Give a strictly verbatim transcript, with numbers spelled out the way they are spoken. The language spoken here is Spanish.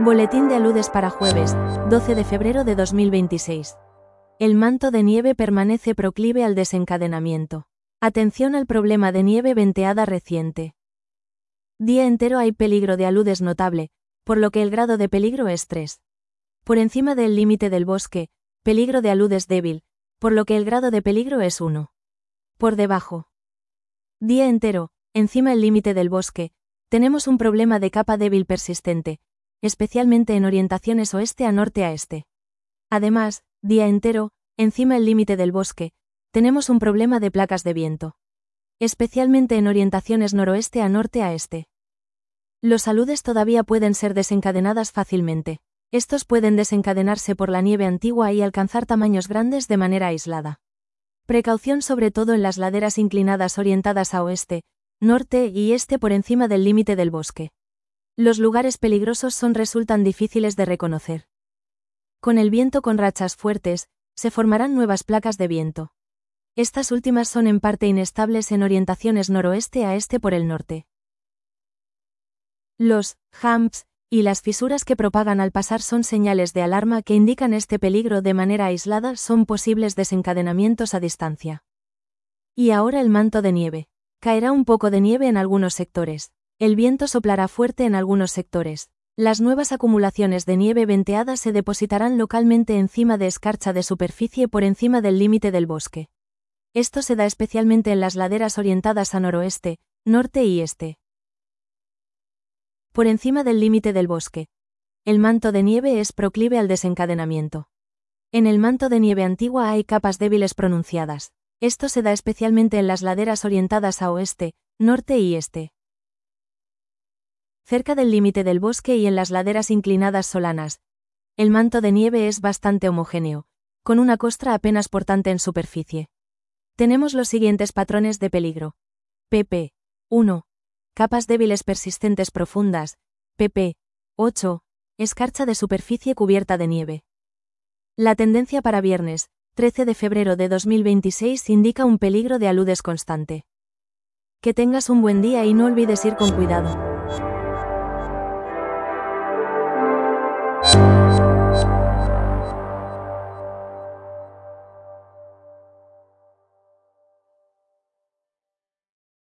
Boletín de aludes para jueves, doce de febrero de dos mil veintiséis. El manto de nieve permanece proclive al desencadenamiento. Atención al problema de nieve venteada reciente. Día entero hay peligro de aludes notable, por lo que el grado de peligro es tres. Por encima del límite del bosque, peligro de aludes débil, por lo que el grado de peligro es uno. Por debajo. Día entero, encima el límite del bosque, tenemos un problema de capa débil persistente, especialmente en orientaciones oeste a norte a este. Además, día entero, encima el límite del bosque, tenemos un problema de placas de viento, especialmente en orientaciones noroeste a norte a este. Los aludes todavía pueden ser desencadenadas fácilmente. Estos pueden desencadenarse por la nieve antigua y alcanzar tamaños grandes de manera aislada. Precaución sobre todo en las laderas inclinadas orientadas a oeste, norte y este por encima del límite del bosque. Los lugares peligrosos son resultan difíciles de reconocer. Con el viento con rachas fuertes, se formarán nuevas placas de viento. Estas últimas son en parte inestables en orientaciones noroeste a este por el norte. Los humps y las fisuras que propagan al pasar son señales de alarma que indican este peligro de manera aislada, son posibles desencadenamientos a distancia. Y ahora el manto de nieve. Caerá un poco de nieve en algunos sectores. El viento soplará fuerte en algunos sectores. Las nuevas acumulaciones de nieve venteada se depositarán localmente encima de escarcha de superficie por encima del límite del bosque. Esto se da especialmente en las laderas orientadas a noroeste, norte y este. Por encima del límite del bosque. El manto de nieve es proclive al desencadenamiento. En el manto de nieve antigua hay capas débiles pronunciadas. Esto se da especialmente en las laderas orientadas a oeste, norte y este. Cerca del límite del bosque y en las laderas inclinadas solanas, el manto de nieve es bastante homogéneo, con una costra apenas portante en superficie. Tenemos los siguientes patrones de peligro. pp. uno. Capas débiles persistentes profundas. pp. ocho. Escarcha de superficie cubierta de nieve. La tendencia para viernes, trece de febrero de dos mil veintiséis indica un peligro de aludes constante. Que tengas un buen día y no olvides ir con cuidado.